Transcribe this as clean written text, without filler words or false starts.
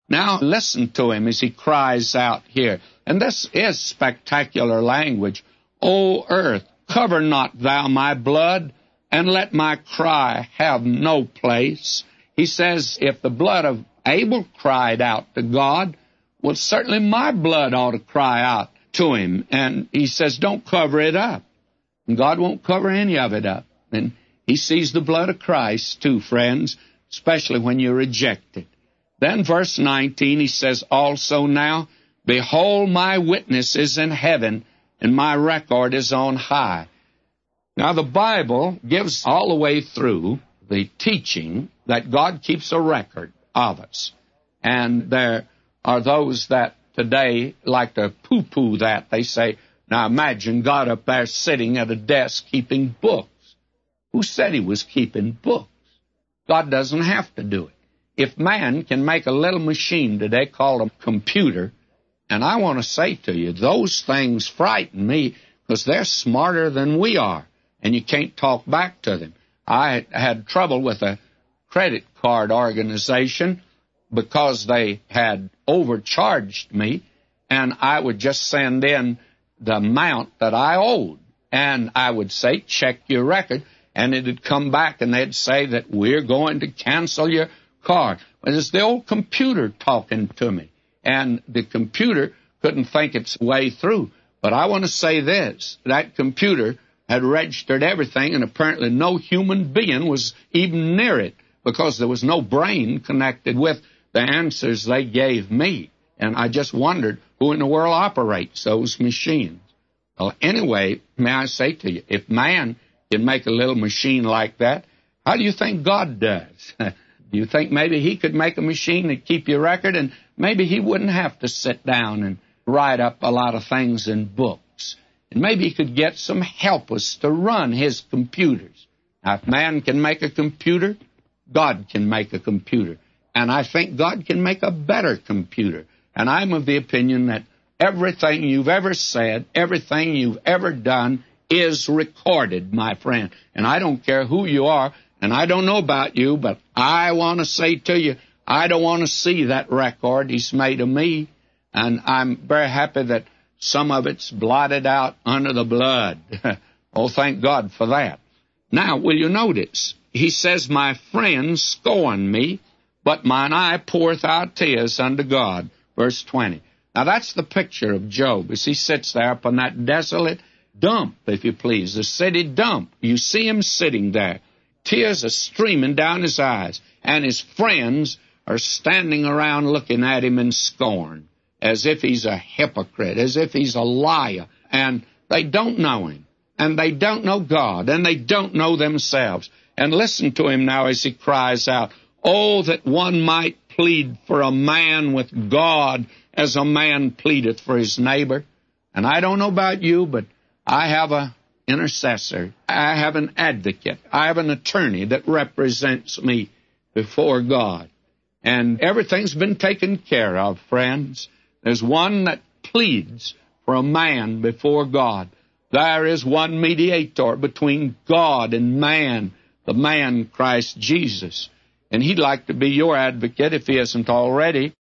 Now listen to him as he cries out here. And this is spectacular language. O earth, cover not thou my blood, and let my cry have no place. He says, if the blood of Abel cried out to God, well, certainly my blood ought to cry out to him. And he says, don't cover it up. And God won't cover any of it up. And he sees the blood of Christ too, friends, especially when you reject it. Then verse 19, he says, also now, behold, my witness is in heaven, and my record is on high. Now, the Bible gives all the way through the teaching that God keeps a record of us. And there are those that today like to poo-poo that. They say, now imagine God up there sitting at a desk keeping books. Who said he was keeping books? God doesn't have to do it. If man can make a little machine today called a computer, and I want to say to you, those things frighten me because they're smarter than we are, and you can't talk back to them. I had trouble with a credit card organization because they had overcharged me, and I would just send in the amount that I owed, and I would say, check your record, and it would come back, and they'd say that we're going to cancel your card. But it's the old computer talking to me, and the computer couldn't think its way through. But I want to say this, that computer had registered everything, and apparently no human being was even near it because there was no brain connected with the answers they gave me. And I just wondered who in the world operates those machines. Well, anyway, may I say to you, if man can make a little machine like that, how do you think God does? Do you think maybe he could make a machine that keep your record, and maybe he wouldn't have to sit down and write up a lot of things in books? And maybe he could get some helpers to run his computers. Now, if man can make a computer, God can make a computer. And I think God can make a better computer. And I'm of the opinion that everything you've ever said, everything you've ever done is recorded, my friend. And I don't care who you are, and I don't know about you, but I want to say to you, I don't want to see that record he's made of me. And I'm very happy that some of it's blotted out under the blood. Oh, thank God for that. Now, will you notice? He says, my friends scorn me, but mine eye poureth out tears unto God. Verse 20. Now, that's the picture of Job as he sits there upon that desolate dump, if you please, the city dump. You see him sitting there. Tears are streaming down his eyes, and his friends are standing around looking at him in scorn, as if he's a hypocrite, as if he's a liar. And they don't know him, and they don't know God, and they don't know themselves. And listen to him now as he cries out, oh, that one might plead for a man with God as a man pleadeth for his neighbor. And I don't know about you, but I have an intercessor. I have an advocate. I have an attorney that represents me before God. And everything's been taken care of, friends. There's one that pleads for a man before God. There is one mediator between God and man, the man Christ Jesus. And he'd like to be your advocate if he isn't already.